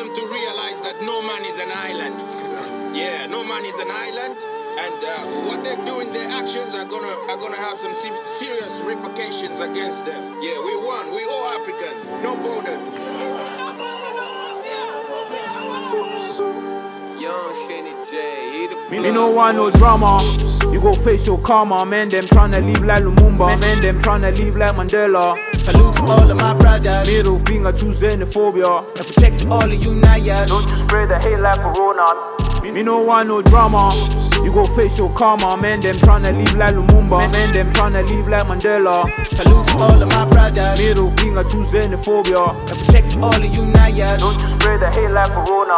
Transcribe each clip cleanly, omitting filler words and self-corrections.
come to realize that no man is an island. Yeah, no man is an island. And what they're doing, their actions are gonna have some serious repercussions against them. Yeah, we won. We all Africans. No borders. Young Shanny J, Me no want no drama. You go face your karma. Man, them tryna leave like Lumumba. Man, them tryna leave like Mandela. Salute to all of my brothers. Middle finger to xenophobia. And protect all of you Nayas. Don't you spread the hate like Corona. Me no want no drama. You go face your karma. Man, them tryna leave like Lumumba. Man, them tryna leave like Mandela. Salute to all of my brothers. Middle finger to xenophobia. And protect all of you Nayas. Don't you spread the hate like Corona.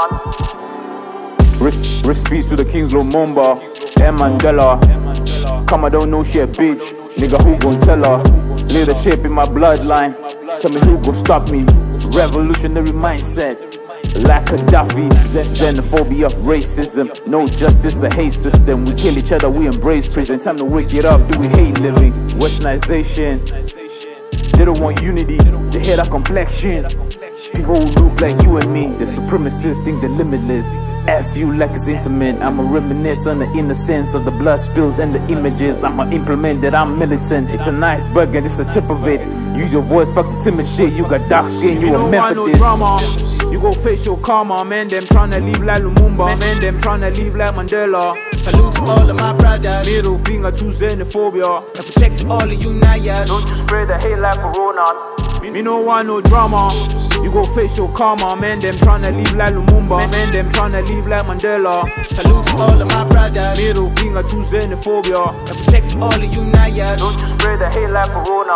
Rest peace to the Kings Lumumba and Mandela. Come, I don't know shit, bitch. Nigga, who gon' tell her? Leadership in my bloodline. Tell me who gon' stop me? Revolutionary mindset. Like Gaddafi, xenophobia, racism. No justice, a hate system. We kill each other, we embrace prison. Time to wake it up, do we hate living? Westernization. They don't want unity, they hate our complexion. People who look like you and me, the supremacists think they're limitless. F you like it's intimate. I'ma reminisce on the innocence of the blood spills and the images. I'ma implement that I'm militant. It's an iceberg and it's a tip of it. Use your voice, fuck the timid shit. You got dark skin, you a Methodist. You go face your karma. Man, them tryna leave like Lumumba. Man, them tryna leave like Mandela. Salute to all of my brothers. Middle finger to xenophobia. And protect all of you Nayas. Don't you spread the hate like Corona. Me no want no drama. You go face your karma. Man, them tryna leave like Lumumba. Man, them tryna leave like Mandela. Salute to all of my brothers. Middle finger to xenophobia. And protect all of you Nayas. Don't you spread the hate like Corona.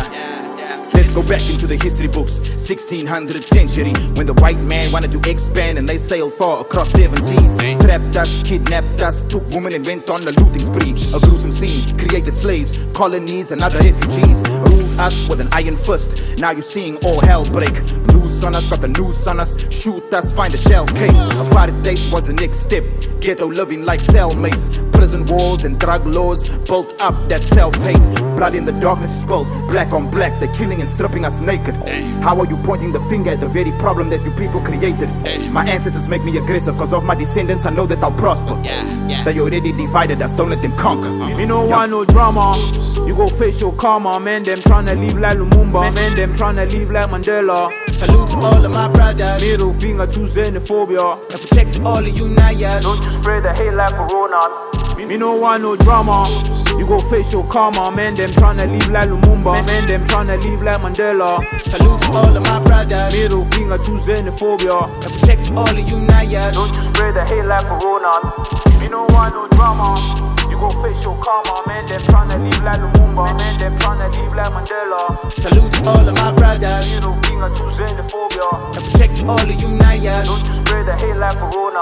Let's go back into the history books, 1600th century, when the white man wanted to expand and they sailed far across 7 seas. Trapped us, kidnapped us, took women and went on a looting spree. A gruesome scene, created slaves, colonies and other refugees. Ruled us with an iron fist, now you're seeing all hell break. Loose on us, got the noose on us, shoot us, find a shell case. Apartheid was the next step, ghetto living like cellmates. Prison walls and drug lords built up that self-hate. Blood in the darkness is spilled, black on black, they're killing and stripping us naked. How are you pointing the finger at the very problem that you people created? My ancestors make me aggressive, cause of my descendants I know that I'll prosper. They already divided us, don't let them conquer. Me no want no drama. You go face your karma. Man, them tryna leave like Lumumba. Man, them tryna leave like Mandela. Salute to all of my brothers. Middle finger to xenophobia. And protect all of you Nayas. Don't you spread the hate like Corona. Me no want no drama. You go face your karma. Man, them tryna leave like Lumumba. Man, them tryna leave like Mandela. Salute to all of my brothers. Middle finger to xenophobia. And protect all of you Nayas. Don't you spread the hate like Corona. Me no want no drama. You go face your karma. Man, them tryna leave like Lumumba. Man, them tryna leave like Mandela. Salute to all of my brothers. Middle finger to xenophobia. And protect all of you Nayas. Don't you spread the hate like Corona.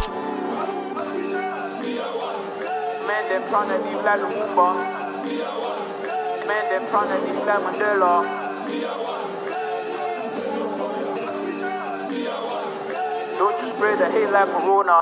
Man, them tryna leave like Lumumba. Man, them tryna leave like Mandela. Don't you spread the hate like Corona.